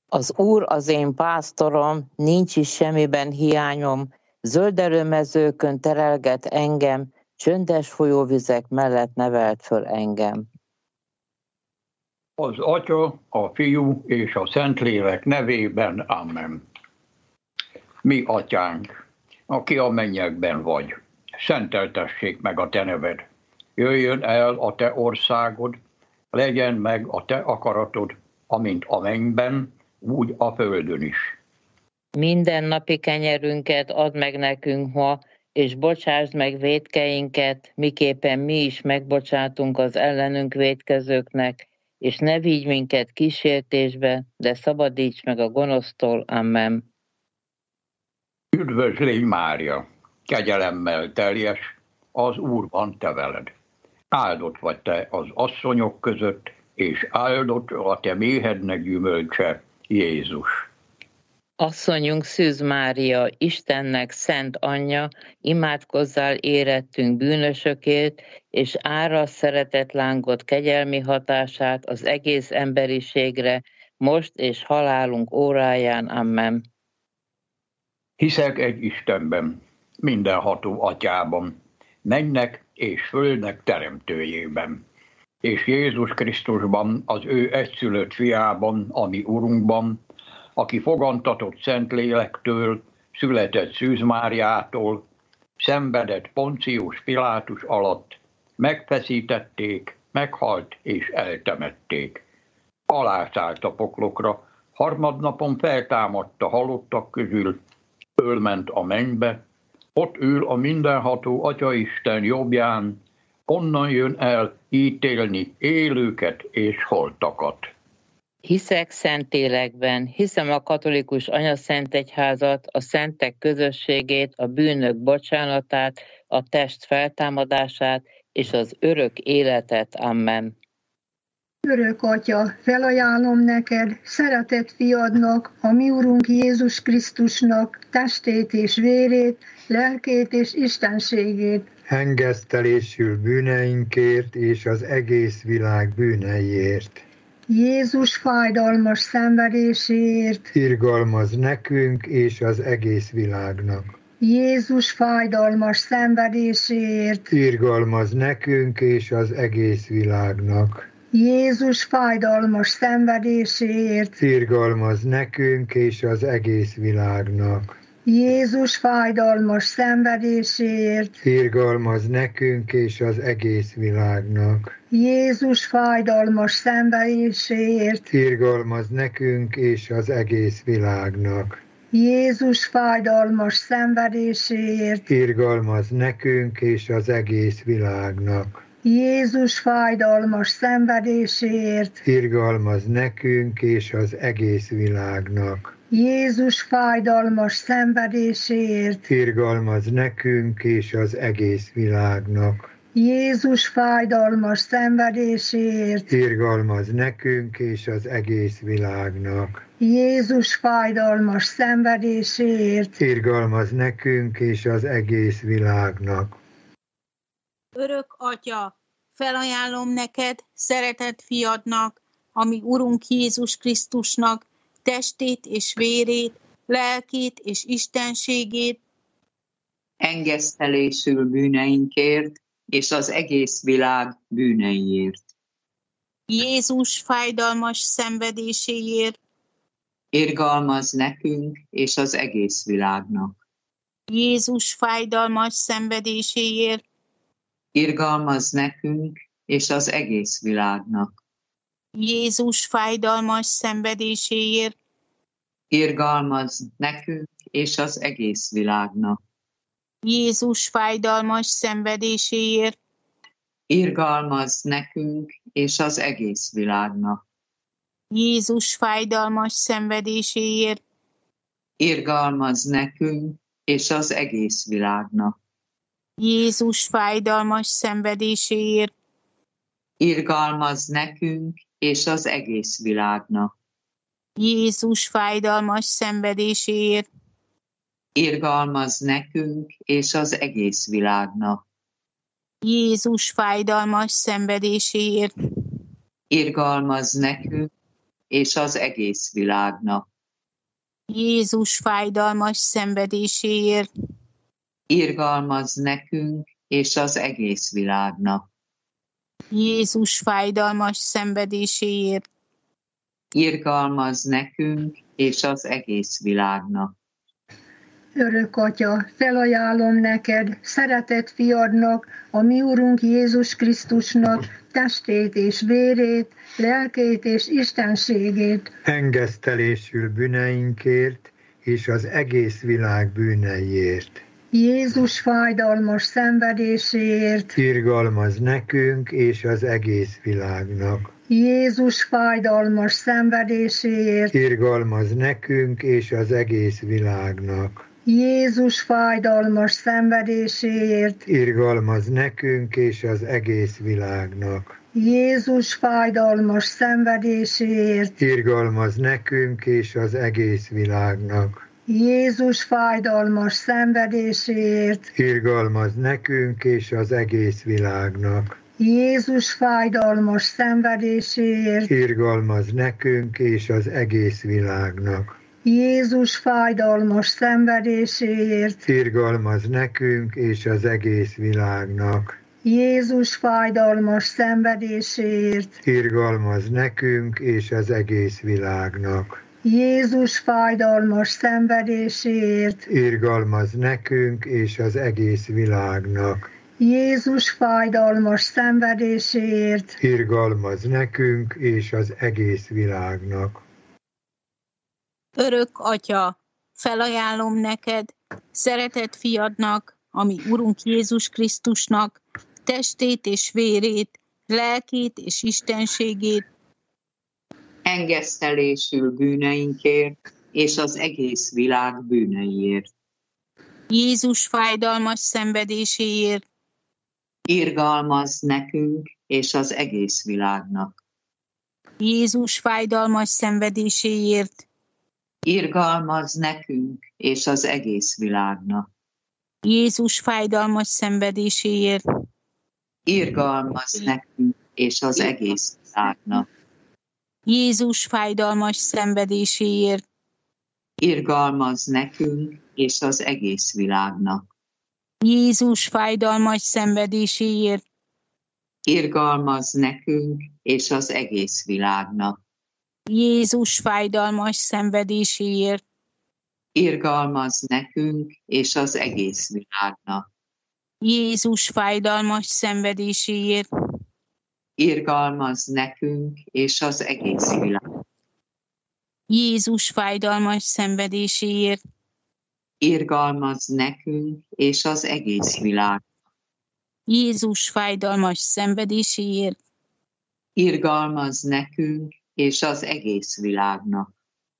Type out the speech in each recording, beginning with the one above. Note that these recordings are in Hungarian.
Az Úr az én pásztorom, nincs is semmiben hiányom, zöldelő mezőkön terelget engem, csöndes folyóvizek mellett nevelt föl engem. Az Atya, a Fiú és a Szentlélek nevében, amen. Mi atyánk, aki a mennyekben vagy, szenteltessék meg a te neved. Jöjjön el a te országod, legyen meg a te akaratod, amint a mennyben, úgy a földön is. Minden napi kenyerünket add meg nekünk ma, és bocsásd meg vétkeinket, miképpen mi is megbocsátunk az ellenünk vétkezőknek, és ne vigy minket kísértésbe, de szabadíts meg a gonosztól. Amen. Üdvözlégy Mária, kegyelemmel teljes, az Úr van te veled. Áldott vagy te az asszonyok között, és áldott a te méhednek gyümölcse, Jézus. Asszonyunk Szűz Mária, Istennek szent anyja, imádkozzál érettünk bűnösökért, és árasd szeretett lángot kegyelmi hatását az egész emberiségre, most és halálunk óráján. Amen. Hiszek egy Istenben, mindenható Atyában, mennynek és földnek teremtőjében, és Jézus Krisztusban, az ő egyszülött fiában, a mi Urunkban, aki fogantatott Szentlélektől, született Szűz Máriától, szenvedett Poncius Pilátus alatt, megfeszítették, meghalt és eltemették. Alászállt a poklokra, harmadnapon feltámadt a halottak közül, fölment a mennybe, ott ül a mindenható Atyaisten jobbján, onnan jön el ítélni élőket és holtakat. Hiszek Szentlélekben, hiszem a katolikus anyaszentegyházat, a szentek közösségét, a bűnök bocsánatát, a test feltámadását és az örök életet. Amen. Örök Atya, felajánlom neked, szeretett fiadnak, a mi Urunk Jézus Krisztusnak testét és vérét, lelkét és istenségét. Engesztelésül bűneinkért és az egész világ bűneiért. Jézus fájdalmas szenvedéséért. Irgalmaz nekünk és az egész világnak. Jézus fájdalmas szenvedéséért. Irgalmaz nekünk és az egész világnak. Jézus fájdalmas szenvedéséért. Irgalmaz nekünk és az egész világnak. Jézus fájdalmas szenvedéséért. Irgalmaz nekünk és az egész világnak. Jézus fájdalmas szenvedéséért. Irgalmaz nekünk és az egész világnak. Jézus fájdalmas szenvedéséért. Irgalmaz nekünk és az egész világnak. Jézus fájdalmas szenvedéséért. Irgalmaz nekünk és az egész világnak. Jézus fájdalmas szenvedéséért. Irgalmaz nekünk és az egész világnak. Jézus fájdalmas szenvedéséért. Irgalmaz nekünk és az egész világnak. Jézus fájdalmas szenvedéséért. Irgalmaz nekünk és az egész világnak. Örök Atya, felajánlom neked, szeretett fiadnak, ami Urunk Jézus Krisztusnak, testét és vérét, lelkét és istenségét, engesztelésül bűneinkért és az egész világ bűneiért. Jézus fájdalmas szenvedéséért, irgalmaz nekünk és az egész világnak. Jézus fájdalmas szenvedéséért, irgalmaz nekünk és az egész világnak. Jézus fájdalmas szenvedéséért, irgalmaz nekünk és az egész világnak. Jézus fájdalmas szenvedéséért, irgalmaz nekünk és az egész világnak. Jézus fájdalmas szenvedéséért, irgalmaz nekünk és az egész világnak. Jézus fájdalmas szenvedéséért, irgalmaz nekünk és az egész világnak. Jézus fájdalmas szenvedéséért, irgalmaz nekünk és az egész világnak. Jézus fájdalmas szenvedéséért, irgalmaz nekünk és az egész világnak. Jézus fájdalmas szenvedéséért, Irgalmazz nekünk, és az egész világnak. Jézus fájdalmas szenvedéséért, Irgalmazz nekünk, és az egész világnak. Örök Atya, felajánlom neked, szeretett fiadnak, a mi Urunk Jézus Krisztusnak testét és vérét, lelkét és istenségét. Engesztelésül bűneinkért és az egész világ bűneiért. Jézus fájdalmas szenvedéséért. Irgalmazz nekünk és az egész világnak. Jézus fájdalmas szenvedéséért. Irgalmazz nekünk és az egész világnak. Jézus fájdalmas szenvedéséért. Irgalmazz nekünk és az egész világnak. Jézus fájdalmas szenvedéséért. Irgalmazz nekünk és az egész világnak. Jézus fájdalmas szenvedéséért. Irgalmazz nekünk és az egész világnak. Jézus fájdalmas szenvedéséért. Irgalmazz nekünk és az egész világnak. Jézus fájdalmas szenvedéséért. Irgalmazz nekünk és az egész világnak. Jézus fájdalmas szenvedéséért. Irgalmazz nekünk és az egész világnak. Jézus fájdalmas szenvedéséért. Irgalmazz nekünk és az egész világnak. Jézus fájdalmas szenvedéséért. Irgalmazz nekünk és az egész világnak. Örök Atya, felajánlom neked, szeretett fiadnak, ami Urunk Jézus Krisztusnak, testét és vérét, lelkét és istenségét, Engesztelésül bűneinkért, és az egész világ bűneiért. Jézus fájdalmas szenvedéséért, Irgalmazz nekünk, és az egész világnak. Jézus fájdalmas szenvedéséért, Irgalmazz nekünk, és az egész világnak. Jézus fájdalmas szenvedéséért, Irgalmazz nekünk, és az egész világnak. Jézus fájdalmas szenvedéséért, Irgalmazz nekünk, és az egész világnak. Jézus fájdalmas szenvedéséért, Irgalmazz nekünk, és az egész világnak. Jézus fájdalmas szenvedéséért, Irgalmazz nekünk, és az egész világnak. Jézus fájdalmas szenvedéséért, Irgalmazz nekünk, és az egész világnak. Jézus fájdalmas szenvedéséért, Irgalmazz nekünk, és az egész világnak. Jézus fájdalmas szenvedéséért, Irgalmazz nekünk, és az egész világnak.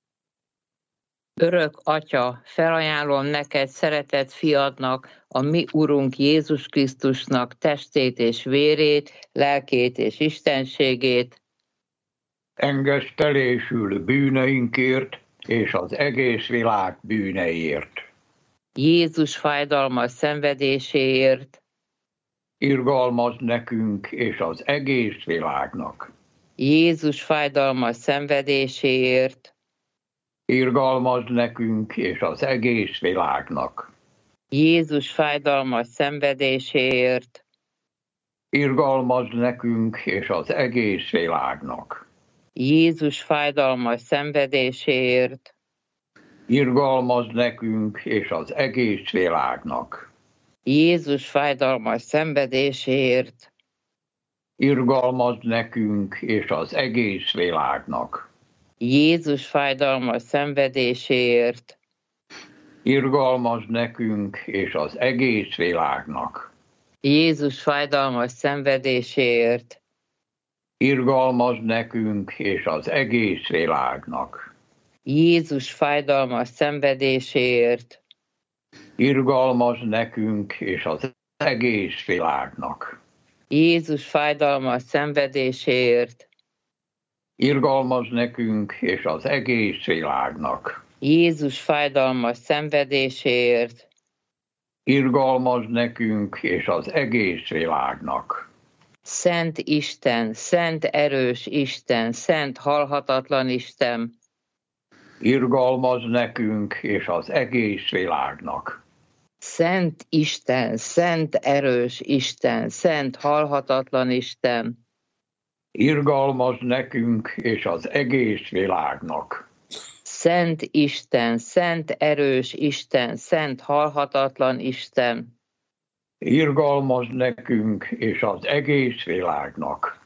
Örök Atya, felajánlom neked, szeretett fiadnak, a mi Urunk Jézus Krisztusnak testét és vérét, lelkét és istenségét, Engesztelésül bűneinkért és az egész világ bűneiért. Jézus fájdalmas szenvedéséért, Irgalmazz nekünk és az egész világnak. Jézus fájdalmas szenvedéséért, Irgalmazz nekünk és az egész világnak. Jézus fájdalmas szenvedéséért, Irgalmazz nekünk és az egész világnak. Jézus fájdalmas szenvedéséért, Irgalmazz nekünk és az egész világnak. Jézus fájdalmas szenvedéséért, Irgalmazz nekünk és az egész világnak. Jézus fájdalmas szenvedéséért, Irgalmazz nekünk és az egész világnak. Jézus fájdalmas szenvedéséért, Irgalmazz nekünk és az egész világnak. Jézus fájdalmas szenvedéséért, Irgalmazz nekünk és az egész világnak. Jézus fájdalmas szenvedéséért, Irgalmazz nekünk és az egész világnak. Jézus fájdalmas szenvedéséért, Irgalmazz nekünk és az egész világnak. Szent Isten, szent erős Isten, szent halhatatlan Isten, irgalmaz nekünk és az egész világnak. Szent Isten, szent erős Isten, szent halhatatlan Isten, irgalmaz nekünk és az egész világnak. Szent Isten, szent erős Isten, szent halhatatlan Isten, irgalmaz nekünk és az egész világnak.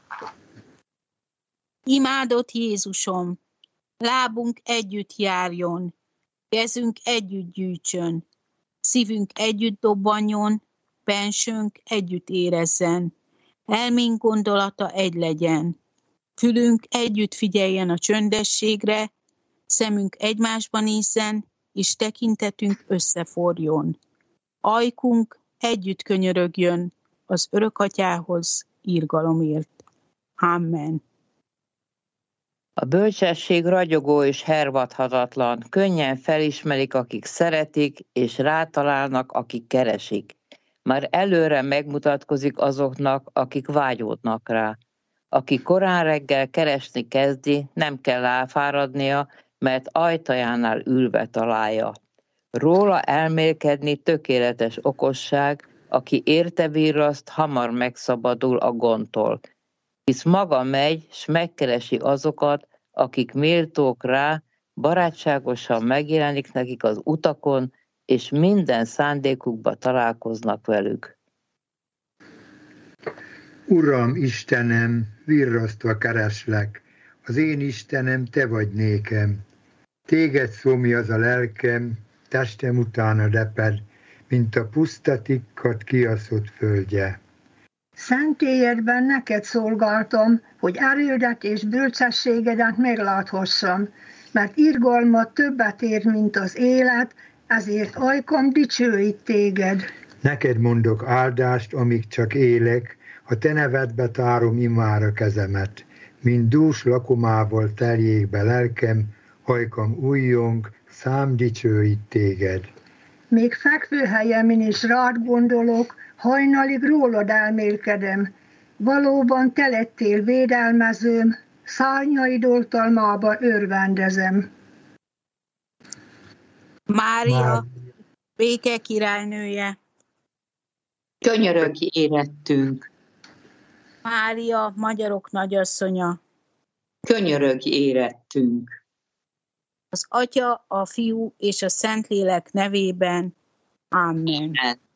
Imádott Jézusom, lábunk együtt járjon, kezünk együtt gyűjtsön, szívünk együtt dobbanjon, bensőnk együtt érezzen, elménk gondolata egy legyen, fülünk együtt figyeljen a csöndességre, szemünk egymásba nézzen, és tekintetünk összeforjon. Ajkunk együtt könyörögjön az Örökatyához irgalomért. Amen. A bölcsesség ragyogó és hervadhatatlan, könnyen felismerik, akik szeretik, és rátalálnak, akik keresik. Már előre megmutatkozik azoknak, akik vágyódnak rá. Aki korán reggel keresni kezdi, nem kell elfáradnia, mert ajtajánál ülve találja. Róla elmélkedni tökéletes okosság, aki érte virraszt, hamar megszabadul a gondtól. Hisz maga megy, s megkeresi azokat, akik méltók rá, barátságosan megjelenik nekik az utakon, és minden szándékukba találkoznak velük. Uram, Istenem, virrasztva kereslek, az én Istenem, te vagy nékem. Téged szomj az a lelkem, testem utána reped, mint a puszta tikkat kiaszott földje. Szentélyedben neked szolgáltam, hogy erődet és bölcsességedet megláthassam, mert irgalmat többet ér, mint az élet, ezért ajkam dicsőít téged. Neked mondok áldást, amíg csak élek, a te nevedbe tárom imára kezemet. Mint dús lakomával teljék be lelkem, ajkam újjong, szám dicsőít téged. Még fekvőhelyemin is rád gondolok, hajnalig rólad elmélkedem. Valóban te lettél védelmezőm, szárnyaid oltalmában örvendezem. Mária, béke királynője, Könyörögj érettünk, Mária, magyarok nagyasszonya, könyörögj érettünk. az Atya, a Fiú és a Szentlélek nevében. Amen. Amen.